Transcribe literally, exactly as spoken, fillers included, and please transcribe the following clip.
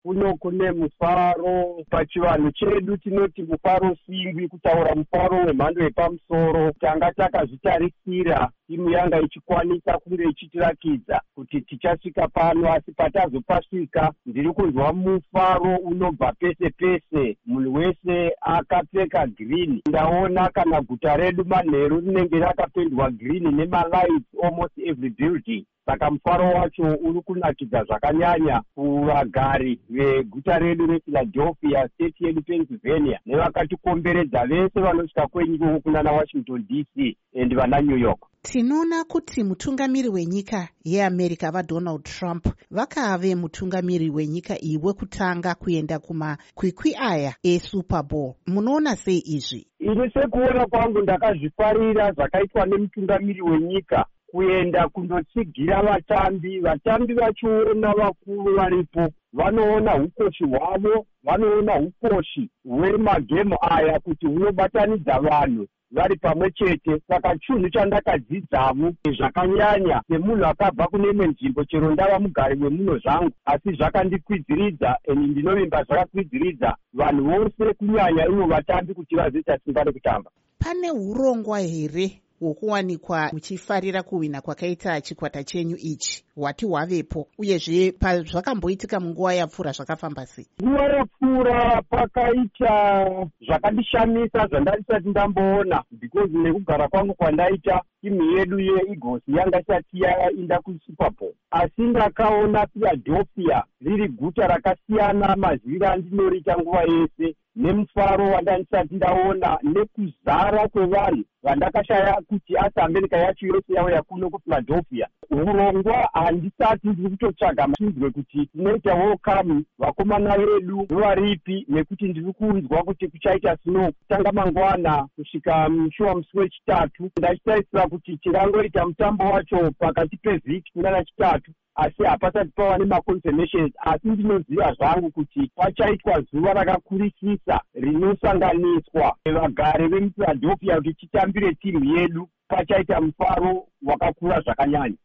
kuno kune mufaro. Pachivanhu chedu tinoti mufaro singwi, kutaura mufaro wemhando yepamusoro. Tanga takazvitarisira timu yanga ichikwanisa kunge ichitirakidza kuti tichasvika pano, asi patazopasvika ndiri kunzwa mufaro unobva pese pese. Munhu wese akapfeka green. Ndaona kana guta redu manheru rinenge rakapendwa green nemalights almost every building. Saka mufaro wacho uri kunakidza zvakanyanya kuvagari veguta redu rePhiladelphia, state yedu Pennsylvania, nevakatikomberedza vese vanosvika kwenyika kunana Washington D C and vana New York. Tinoona kuti mutungamiri wenyika yeAmerica vaDonald Trump vakave mutungamiri wenyika iyi wekutanga kuenda kumakwikwi aya eSuper Bowl. Munoona sei izvi? Ini sekuona kwangu ndakazvifarira zvakaitwa nemutungamiri wenyika kuenda kundotsigira vatambi. Vatambi vachiona vakuru varipo, vanoona ukoshi hwavo, vanoona ukoshi hwemagemu aya kuti hunobatanidza vanhu vari pamwe chete. Saka chinhu chandakadzidzamo zvakanyanya semunhu akabva kune imwe nzvimbo, chero ndava mugari wemuno zvangu, asi zvakandikwidziridza eni ndinovimba zvakakwidziridza vanhu vose, kunyanya ivo vatambi, kuti vazoita simba rekutamba. Pane urongwa here hwokuwanikwa muchifarira kuwina kwakaita chikwata chenyu ichi hwati hwavepo, uyezve pazvakamboitika munguva yapfuura zvakafamba sei? Nguva yapfuura pakaita zvakandishamisa zvandisati ndamboona, because nekugara kwangu kwandaita timu yedu yeEagles yanga isati yaenda kuSuper Bowl, asi ndakaona Philadelphia riri guta rakasiyana maziviro andinoriita nguva yese, nemufaro wandandisati ndaona, nekuzara kwevanhu vandakashaya kuti asi America yacho yose yauya kuno kuPhiladelphia. Urongwa handisati ndiri kutotsvaga machinzwe kuti tinoita welcome vakomana vedu varipi, nekuti ndiri kunzwa kuti kuchaita snow kutanga mangwana kusvika mushuwa musi wechitatu. Ndachitarisira kuti chirangoita mutambo wacho pakati pevhiki kunana chitatu, asi hapasati pava nemaconfirmations, asi ndinoziva zvangu kuti pachaitwa zuva rakakurisisa rinosanganiswa vagari vemuPhiladelphia kuti titambire timu yedu. Pachaita mufaro wakakura zvakanyanya.